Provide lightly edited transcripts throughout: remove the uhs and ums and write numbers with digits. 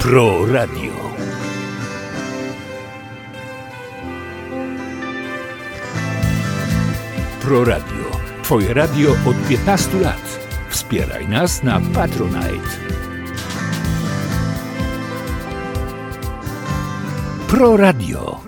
Pro Radio. Pro Radio. Twoje radio od 15 lat. Wspieraj nas na Patronite. Pro Radio.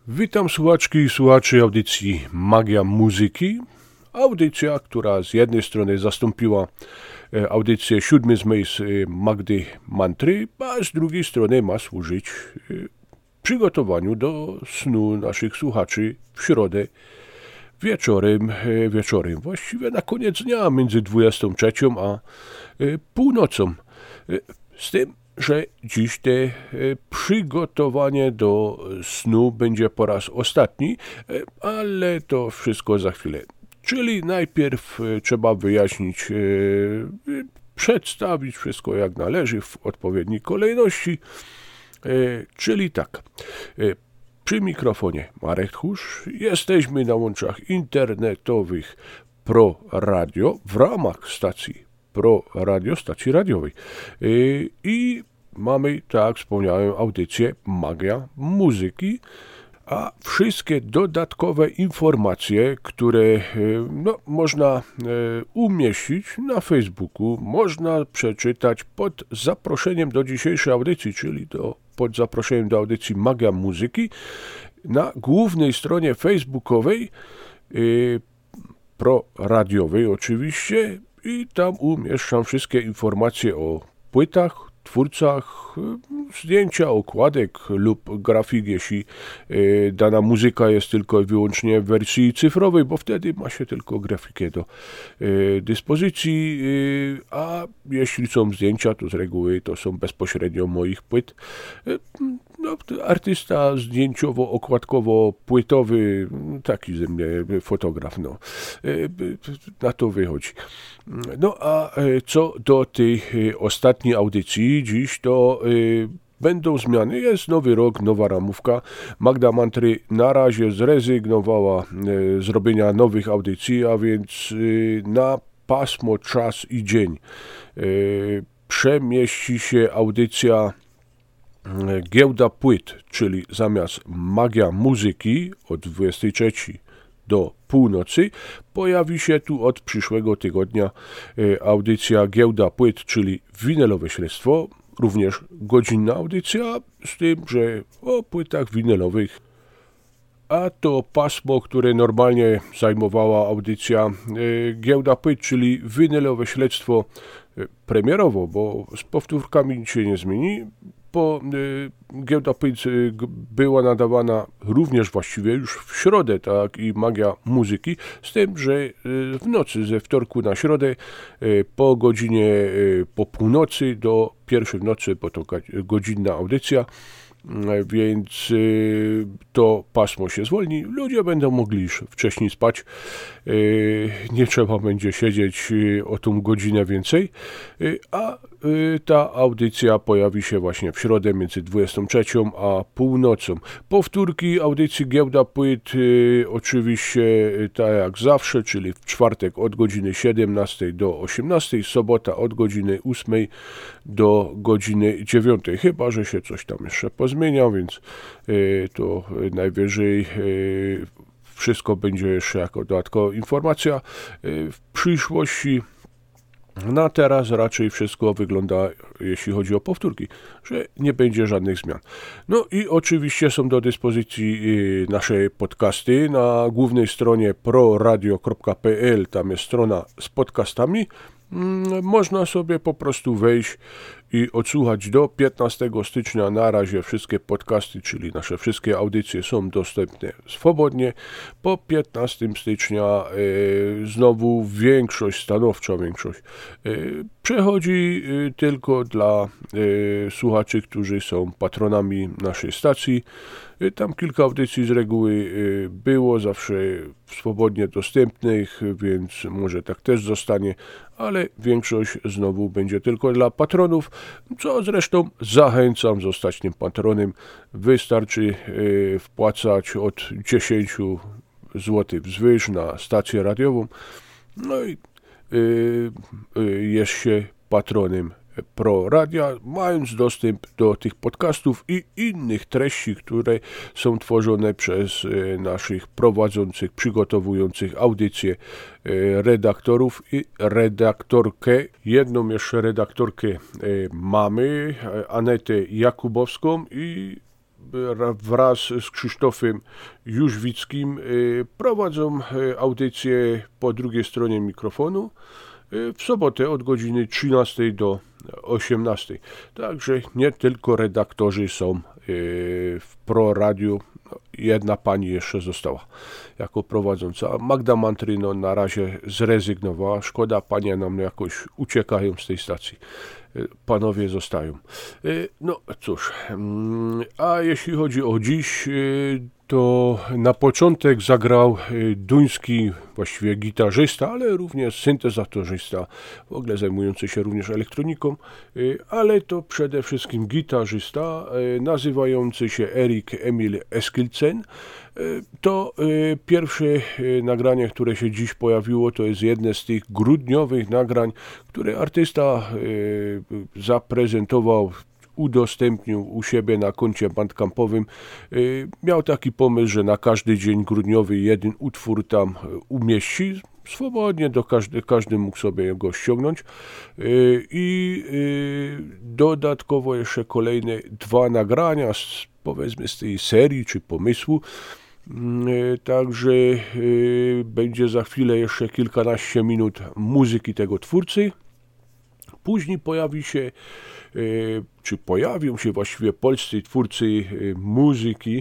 Witam słuchaczki i słuchaczy audycji Magia Muzyki. Audycja, która z jednej strony zastąpiła audycję 7 zmysł Magdy Mantry, a z drugiej strony ma służyć przygotowaniu do snu naszych słuchaczy w środę wieczorem, właściwie na koniec dnia między 23 a północą. Z tym, że dziś te przygotowanie do snu będzie po raz ostatni, ale to wszystko za chwilę. Czyli najpierw trzeba wyjaśnić, przedstawić wszystko jak należy w odpowiedniej kolejności. Czyli tak, przy mikrofonie Marek Tchórz, jesteśmy na łączach internetowych Pro Radio w ramach stacji Pro Radio, stacji radiowej. I mamy, tak jak wspomniałem, audycję Magia Muzyki, a wszystkie dodatkowe informacje, które można umieścić na Facebooku, można przeczytać pod zaproszeniem do dzisiejszej audycji, czyli pod zaproszeniem do audycji Magia Muzyki na głównej stronie facebookowej, proradiowej oczywiście, i tam umieszczam wszystkie informacje o płytach, twórcach, zdjęcia, okładek lub grafik, jeśli dana muzyka jest tylko i wyłącznie w wersji cyfrowej, bo wtedy ma się tylko grafikę do dyspozycji, a jeśli są zdjęcia, to z reguły to są bezpośrednio moich płyt. Artysta zdjęciowo-okładkowo-płytowy, taki ze mnie fotograf, na to wychodzi. A co do tej ostatniej audycji dziś, to będą zmiany, jest nowy rok, nowa ramówka. Magda Mantry na razie zrezygnowała z robienia nowych audycji, a więc na pasmo czas i dzień przemieści się audycja Giełda Płyt, czyli zamiast Magia Muzyki od 23 do północy pojawi się tu od przyszłego tygodnia audycja Giełda Płyt, czyli winylowe śledztwo, również godzinna audycja, z tym, że o płytach winylowych. A to pasmo, które normalnie zajmowała audycja Giełda Płyt, czyli winylowe śledztwo premierowo, bo z powtórkami nic się nie zmieni. Giełda Płyt była nadawana również właściwie już w środę, tak i Magia Muzyki, z tym, że w nocy ze wtorku na środę po godzinie po północy do pierwszej w nocy, bo to godzinna audycja, więc to pasmo się zwolni, ludzie będą mogli już wcześniej spać, nie trzeba będzie siedzieć o tą godzinę więcej, a ta audycja pojawi się właśnie w środę między 23 a północą. Powtórki audycji Giełda Płyt oczywiście tak jak zawsze, czyli w czwartek od godziny 17 do 18, sobota od godziny 8 do godziny 9, chyba że się coś tam jeszcze pozmienia, więc to najwyżej wszystko będzie jeszcze jako dodatkowa informacja w przyszłości. Na teraz raczej wszystko wygląda, jeśli chodzi o powtórki, że nie będzie żadnych zmian. I oczywiście są do dyspozycji nasze podcasty na głównej stronie proradio.pl, tam jest strona z podcastami. Można sobie po prostu wejść i odsłuchać do 15 stycznia. Na razie wszystkie podcasty, czyli nasze wszystkie audycje są dostępne swobodnie. Po 15 stycznia znowu stanowcza większość przechodzi tylko dla słuchaczy, którzy są patronami naszej stacji. Tam kilka audycji z reguły było zawsze swobodnie dostępnych, więc może tak też zostanie, ale większość znowu będzie tylko dla patronów, co zresztą zachęcam zostać tym patronem. Wystarczy wpłacać od 10 zł wzwyż na stację radiową, i jest się patronem Pro Radia, mając dostęp do tych podcastów i innych treści, które są tworzone przez naszych prowadzących, przygotowujących audycje redaktorów i redaktorkę. Jedną jeszcze redaktorkę mamy, Anetę Jakubowską, i wraz z Krzysztofem Jóźwickim prowadzą audycję po drugiej stronie mikrofonu w sobotę od godziny 13 do 18. Także nie tylko redaktorzy są w Pro Radiu. Jedna pani jeszcze została jako prowadząca. Magda Mantryno na razie zrezygnowała. Szkoda, panie nam jakoś uciekają z tej stacji. Panowie zostają. No cóż, a jeśli chodzi o dziś, to na początek zagrał duński właściwie gitarzysta, ale również syntezatorzysta, w ogóle zajmujący się również elektroniką, ale to przede wszystkim gitarzysta nazywający się Erik Emil Eskildsen. To pierwsze nagranie, które się dziś pojawiło, to jest jedne z tych grudniowych nagrań, które artysta zaprezentował, udostępnił u siebie na koncie bandcampowym. Miał taki pomysł, że na każdy dzień grudniowy jeden utwór tam umieści. Swobodnie każdy mógł sobie go ściągnąć i dodatkowo jeszcze kolejne 2 nagrania powiedzmy z tej serii czy pomysłu. Także będzie za chwilę jeszcze kilkanaście minut muzyki tego twórcy. Później pojawią się właściwie polscy twórcy muzyki.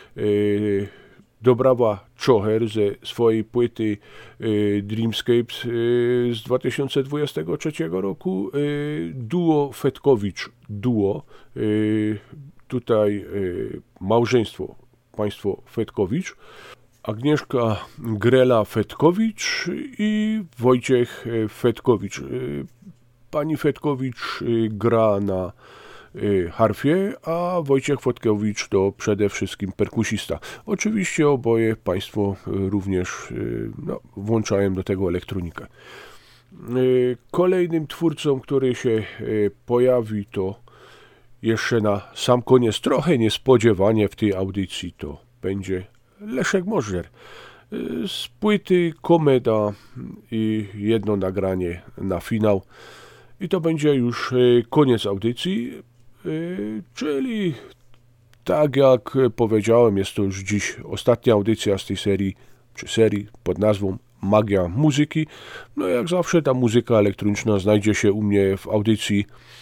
Dobrawa Czocher ze swojej płyty Dreamscapes z 2023 roku. Duo Fetkowicz Duo. Tutaj małżeństwo, państwo Fetkowicz. Agnieszka Grela-Fetkowicz i Wojciech Fetkowicz. Pani Fetkowicz gra na harfie, a Wojciech Fetkowicz to przede wszystkim perkusista. Oczywiście oboje państwo również włączają do tego elektronikę. Kolejnym twórcą, który się pojawi, to jeszcze na sam koniec, trochę niespodziewanie w tej audycji, to będzie Leszek Możdżer. Z płyty Komeda i jedno nagranie na finał. I to będzie już koniec audycji, czyli tak jak powiedziałem, jest to już dziś ostatnia audycja z tej serii pod nazwą Magia Muzyki. No jak zawsze ta muzyka elektroniczna znajdzie się u mnie w audycji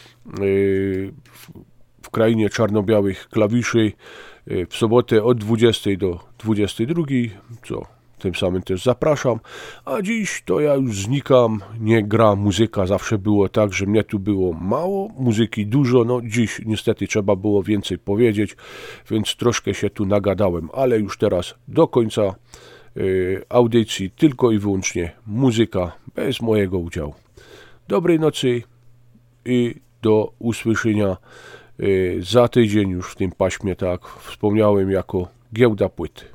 w krainie czarno-białych klawiszy w sobotę od 20 do 22, co tym samym też zapraszam, a dziś to ja już znikam, nie gra muzyka, zawsze było tak, że mnie tu było mało, muzyki dużo, no dziś niestety trzeba było więcej powiedzieć, więc troszkę się tu nagadałem, ale już teraz do końca audycji tylko i wyłącznie muzyka bez mojego udziału. Dobrej nocy i do usłyszenia za tydzień już w tym paśmie, tak jak wspomniałem, jako Giełda Płyt.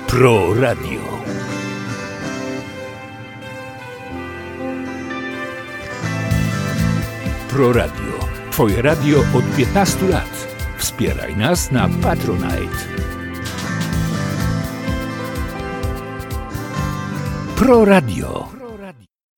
Pro Radio. Pro Radio. Twoje radio od 15 lat. Wspieraj nas na Patronite. Pro Radio.